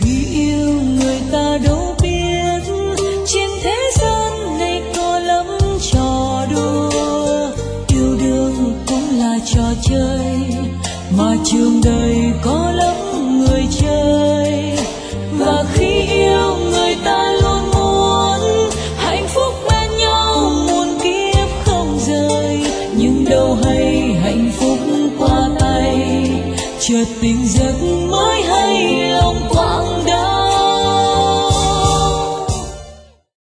khi yêu người ta đâu biết trên thế gian này có lắm trò đùa, yêu đương cũng là trò chơi mà trường đời có lắm người chơi. Và khi yêu người ta luôn muốn hạnh phúc bên nhau muôn kiếp không rời, nhưng đâu hay hạnh phúc qua tay, chợt tỉnh giấc mới hay lòng quãng